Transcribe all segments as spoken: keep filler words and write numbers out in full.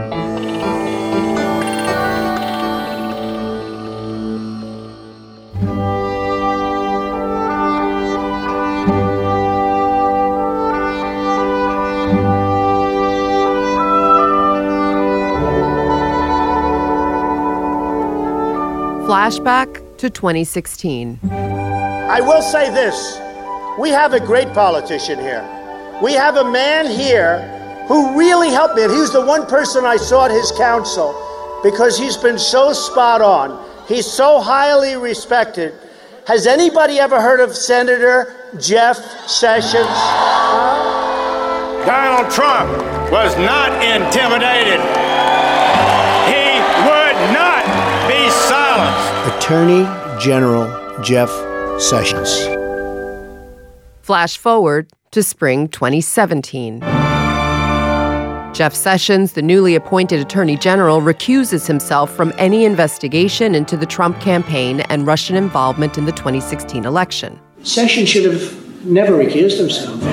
Flashback to twenty sixteen. I will say this. We have a great politician here. We have a man here who really helped me. And he was the one person I sought his counsel because he's been so spot on. He's so highly respected. Has anybody ever heard of Senator Jeff Sessions? Donald Trump was not intimidated. He would not be silenced. Attorney General Jeff Sessions. Flash forward to spring twenty seventeen. Jeff Sessions, the newly appointed Attorney General, recuses himself from any investigation into the Trump campaign and Russian involvement in the twenty sixteen election. Sessions should have never recused himself.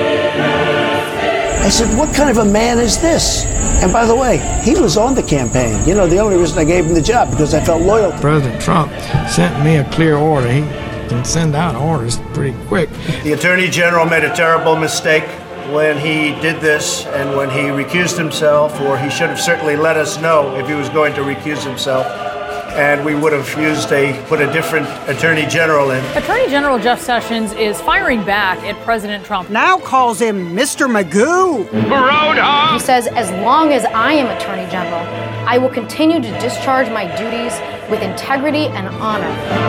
I said, what kind of a man is this? And by the way, he was on the campaign. You know, the only reason I gave him the job because I felt loyal to him. President Trump sent me a clear order. He can send out orders pretty quick. The Attorney General made a terrible mistake when he did this and when he recused himself, or he should have certainly let us know if he was going to recuse himself. And we would have used a, put a different Attorney General in. Attorney General Jeff Sessions is firing back at President Trump. Now calls him Mister Magoo. Roadhog! He says, as long as I am Attorney General, I will continue to discharge my duties with integrity and honor.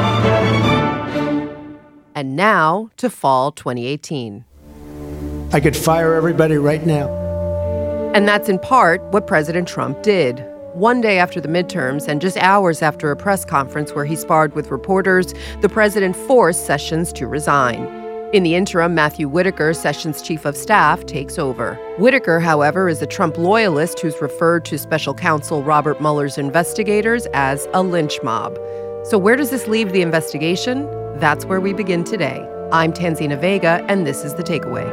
And now to fall twenty eighteen. I could fire everybody right now. And that's in part what President Trump did. One day after the midterms and just hours after a press conference where he sparred with reporters, the president forced Sessions to resign. In the interim, Matthew Whitaker, Sessions' chief of staff, takes over. Whitaker, however, is a Trump loyalist who's referred to special counsel Robert Mueller's investigators as a lynch mob. So where does this leave the investigation? That's where we begin today. I'm Tanzina Vega, and this is The Takeaway.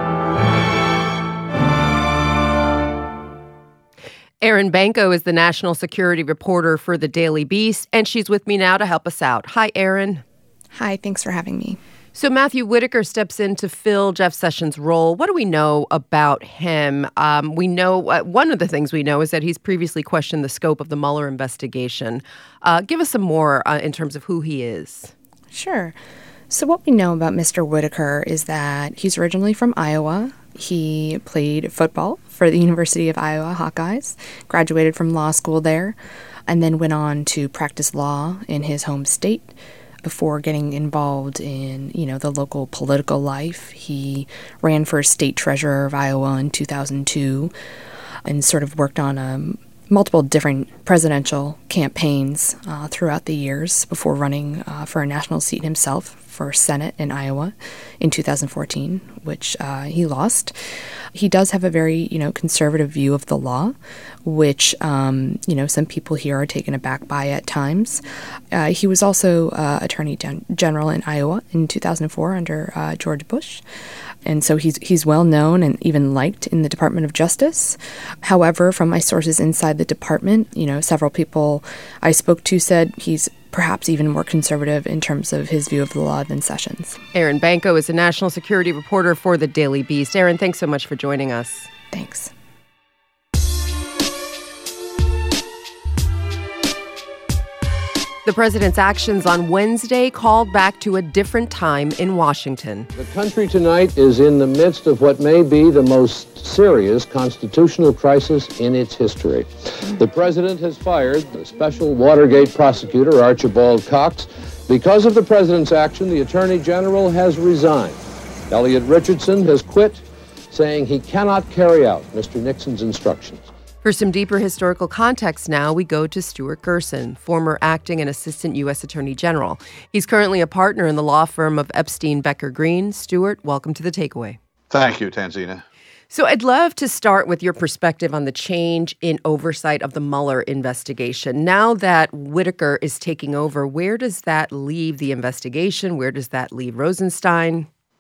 Erin Banco is the national security reporter for The Daily Beast, and she's with me now to help us out. Hi, Erin. Hi, thanks for having me. So Matthew Whitaker steps in to fill Jeff Sessions' role. What do we know about him? Um, we know uh, one of the things we know is that he's previously questioned the scope of the Mueller investigation. Uh, give us some more uh, in terms of who he is. Sure. So what we know about Mister Whitaker is that he's originally from Iowa. He played football for the University of Iowa Hawkeyes, graduated from law school there, and then went on to practice law in his home state before getting involved in, you know, the local political life. He ran for state treasurer of Iowa in two thousand two and sort of worked on um, multiple different presidential campaigns uh, throughout the years before running uh, for a national seat himself for Senate in Iowa in two thousand fourteen, which uh, he lost. He does have a very, you know, conservative view of the law, which, um, you know, some people here are taken aback by at times. Uh, he was also uh, Attorney Gen- General in Iowa in two thousand four under uh, George Bush. And so he's he's well known and even liked in the Department of Justice. However, from my sources inside the department, you know, several people I spoke to said he's perhaps even more conservative in terms of his view of the law than Sessions. Erin Banco is a national security reporter for The Daily Beast. Erin, thanks so much for joining us. Thanks. The president's actions on Wednesday called back to a different time in Washington. The country tonight is in the midst of what may be the most serious constitutional crisis in its history. The president has fired the special Watergate prosecutor, Archibald Cox. Because of the president's action, the attorney general has resigned. Elliot Richardson has quit, saying he cannot carry out Mister Nixon's instructions. For some deeper historical context now, we go to Stuart Gerson, former acting and assistant U S Attorney General. He's currently a partner in the law firm of Epstein Becker Green. Stuart, welcome to The Takeaway. Thank you, Tanzina. So I'd love to start with your perspective on the change in oversight of the Mueller investigation. Now that Whitaker is taking over, where does that leave the investigation? Where does that leave Rosenstein?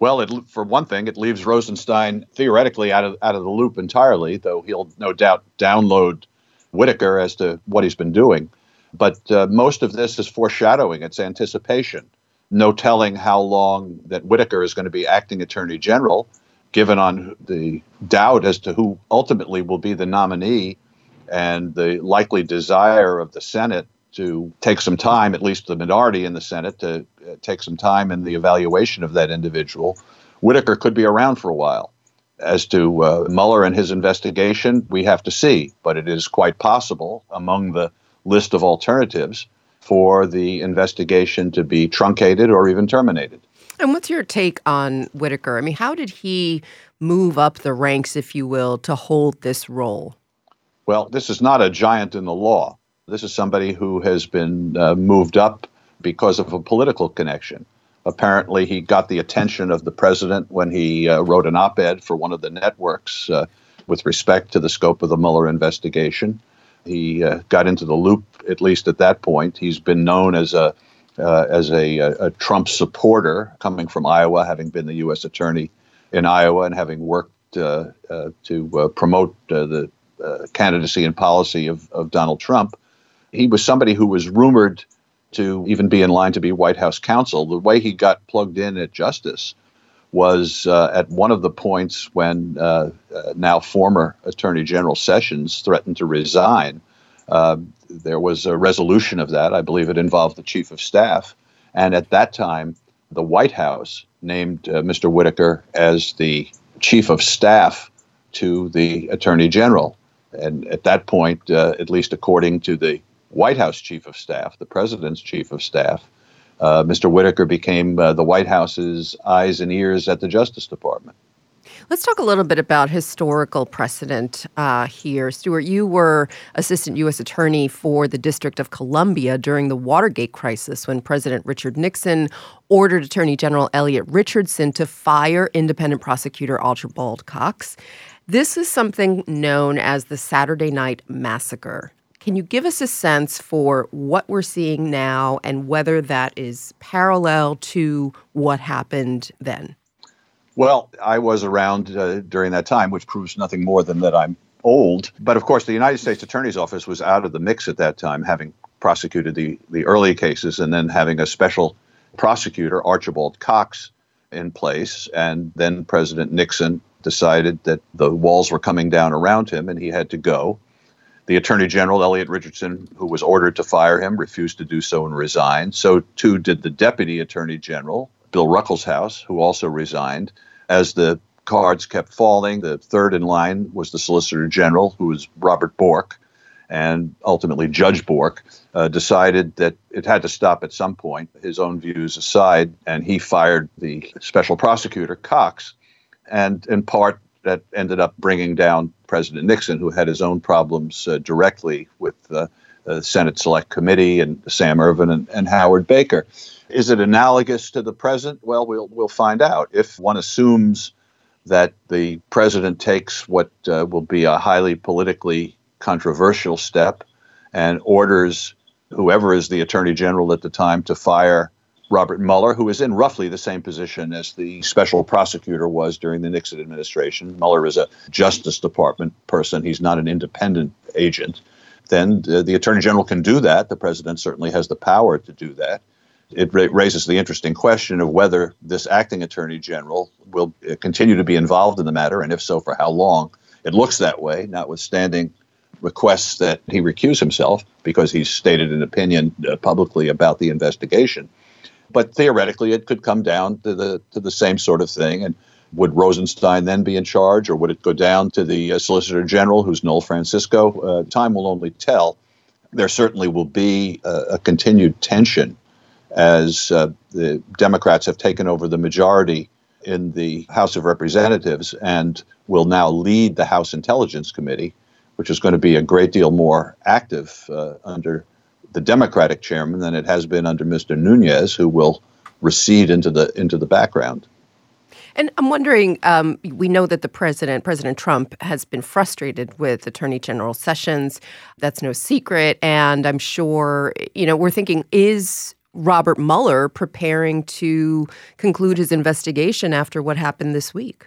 Well, it, for one thing, it leaves Rosenstein theoretically out of out of the loop entirely, though he'll no doubt download Whitaker as to what he's been doing. But uh, most of this is foreshadowing. It's anticipation. No telling how long that Whitaker is going to be acting attorney general, given on the doubt as to who ultimately will be the nominee and the likely desire of the Senate to take some time, at least the minority in the Senate, to uh, take some time in the evaluation of that individual. Whitaker could be around for a while. As to uh, Mueller and his investigation, we have to see, but it is quite possible among the list of alternatives for the investigation to be truncated or even terminated. And what's your take on Whitaker? I mean, how did he move up the ranks, if you will, to hold this role? Well, this is not a giant in the law. This is somebody who has been uh, moved up because of a political connection. Apparently, he got the attention of the president when he uh, wrote an op-ed for one of the networks uh, with respect to the scope of the Mueller investigation. He uh, got into the loop, at least at that point. He's been known as a uh, as a, a, a Trump supporter, coming from Iowa, having been the U S attorney in Iowa and having worked uh, uh, to uh, promote uh, the uh, candidacy and policy of, of Donald Trump. He was somebody who was rumored to even be in line to be White House counsel. The way he got plugged in at Justice was uh, at one of the points when uh, uh, now former Attorney General Sessions threatened to resign. Uh, there was a resolution of that. I believe it involved the chief of staff. And at that time, the White House named uh, Mister Whitaker as the chief of staff to the Attorney General. And at that point, uh, at least according to the White House chief of staff, the president's chief of staff, uh, Mister Whitaker became uh, the White House's eyes and ears at the Justice Department. Let's talk a little bit about historical precedent uh, here. Stuart, you were assistant U S attorney for the District of Columbia during the Watergate crisis when President Richard Nixon ordered Attorney General Elliot Richardson to fire independent prosecutor Archibald Cox. This is something known as the Saturday Night Massacre. Can you give us a sense for what we're seeing now and whether that is parallel to what happened then? Well, I was around uh, during that time, which proves nothing more than that I'm old. But of course, the United States Attorney's Office was out of the mix at that time, having prosecuted the, the early cases and then having a special prosecutor, Archibald Cox, in place. And then President Nixon decided that the walls were coming down around him and he had to go. The Attorney General, Elliot Richardson, who was ordered to fire him, refused to do so and resigned. So too did the Deputy Attorney General, Bill Ruckelshaus, who also resigned. As the cards kept falling, the third in line was the Solicitor General, who was Robert Bork, and ultimately Judge Bork uh, decided that it had to stop at some point, his own views aside, and he fired the special prosecutor, Cox. And in part, that ended up bringing down President Nixon, who had his own problems uh, directly with uh, the Senate Select Committee and Sam Ervin and, and Howard Baker. Is it analogous to the present? Well, we'll we'll find out. If one assumes that the president takes what uh, will be a highly politically controversial step and orders whoever is the Attorney General at the time to fire Robert Mueller, who is in roughly the same position as the special prosecutor was during the Nixon administration. Mueller is a Justice Department person. He's not an independent agent. Then uh, the Attorney General can do that. The president certainly has the power to do that. It ra- raises the interesting question of whether this acting Attorney General will uh, continue to be involved in the matter, and if so, for how long. It looks that way, notwithstanding requests that he recuse himself because he's stated an opinion uh, publicly about the investigation. But theoretically, it could come down to the to the same sort of thing. And would Rosenstein then be in charge, or would it go down to the uh, Solicitor General, who's Noel Francisco? Uh, time will only tell. There certainly will be uh, a continued tension as uh, the Democrats have taken over the majority in the House of Representatives and will now lead the House Intelligence Committee, which is going to be a great deal more active uh, under the Democratic chairman than it has been under Mister Nunes, who will recede into the into the background. And I'm wondering, um, we know that the president, President Trump, has been frustrated with Attorney General Sessions. That's no secret. And I'm sure, you know, we're thinking, is Robert Mueller preparing to conclude his investigation after what happened this week?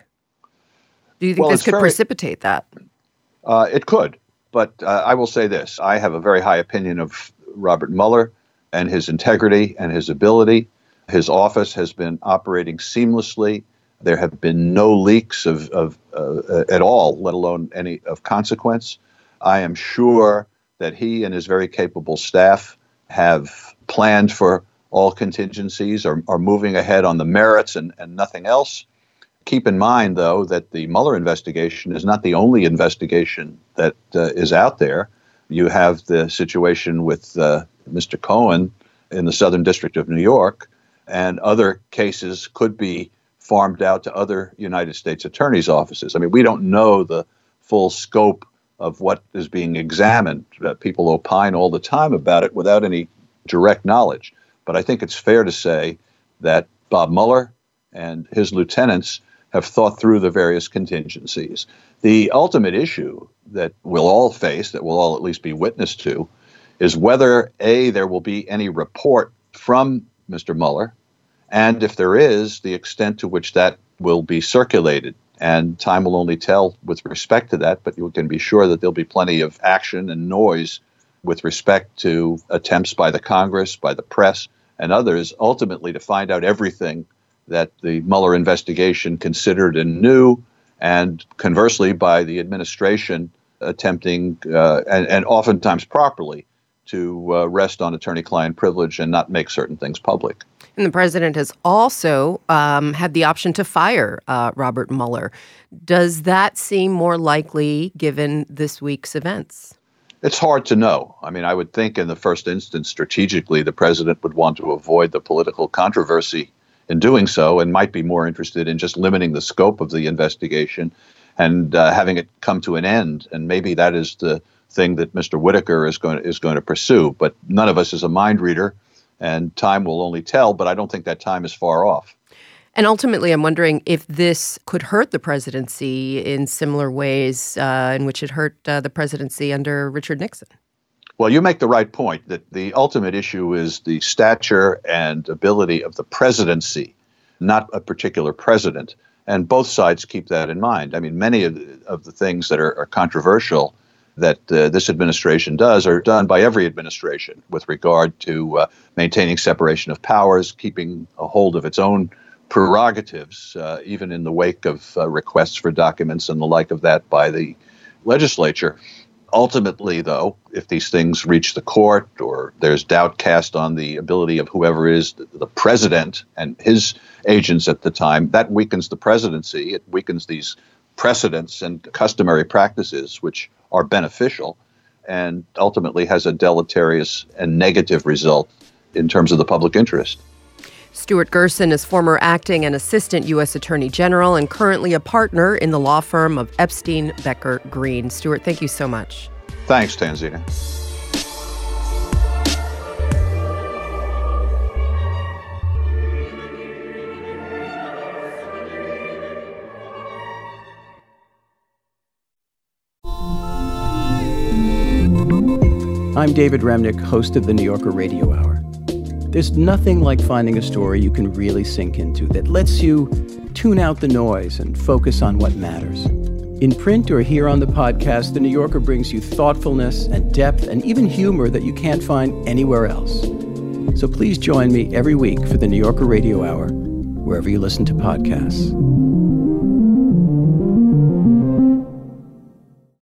Do you think well, this could very, precipitate that? Uh, it could. But uh, I will say this. I have a very high opinion of Robert Mueller and his integrity and his ability. His office has been operating seamlessly. There have been no leaks of, of uh, at all, let alone any of consequence. I am sure that he and his very capable staff have planned for all contingencies, are, are moving ahead on the merits and, and nothing else. Keep in mind, though, that the Mueller investigation is not the only investigation that uh, is out there. You have the situation with uh, Mister Cohen in the Southern District of New York, and other cases could be farmed out to other United States attorneys' offices. I mean, we don't know the full scope of what is being examined. Uh, people opine all the time about it without any direct knowledge. But I think it's fair to say that Bob Mueller and his lieutenants have thought through the various contingencies. The ultimate issue that we'll all face, that we'll all at least be witness to, is whether, A, there will be any report from Mister Mueller, and if there is, the extent to which that will be circulated. And time will only tell with respect to that, but you can be sure that there'll be plenty of action and noise with respect to attempts by the Congress, by the press, and others, ultimately to find out everything that the Mueller investigation considered and knew, and conversely by the administration attempting, uh, and, and oftentimes properly, to uh, rest on attorney-client privilege and not make certain things public. And the president has also um, had the option to fire uh, Robert Mueller. Does that seem more likely given this week's events? It's hard to know. I mean, I would think in the first instance, strategically, the president would want to avoid the political controversy in doing so, and might be more interested in just limiting the scope of the investigation and uh, having it come to an end. And maybe that is the thing that Mister Whitaker is going to, is going to pursue. But none of us is a mind reader, and time will only tell. But I don't think that time is far off. And ultimately, I'm wondering if this could hurt the presidency in similar ways uh, in which it hurt uh, the presidency under Richard Nixon. Well, you make the right point that the ultimate issue is the stature and ability of the presidency, not a particular president. And both sides keep that in mind. I mean, many of the, of the things that are, are controversial that uh, this administration does are done by every administration with regard to uh, maintaining separation of powers, keeping a hold of its own prerogatives, uh, even in the wake of uh, requests for documents and the like of that by the legislature. Ultimately, though, if these things reach the court or there's doubt cast on the ability of whoever is the president and his agents at the time, that weakens the presidency. It weakens these precedents and customary practices, which are beneficial, and ultimately has a deleterious and negative result in terms of the public interest. Stuart Gerson is former acting and assistant U S Attorney General and currently a partner in the law firm of Epstein, Becker, Green. Stuart, thank you so much. Thanks, Tanzina. I'm David Remnick, host of the New Yorker Radio Hour. There's nothing like finding a story you can really sink into that lets you tune out the noise and focus on what matters. In print or here on the podcast, The New Yorker brings you thoughtfulness and depth and even humor that you can't find anywhere else. So please join me every week for the New Yorker Radio Hour, wherever you listen to podcasts.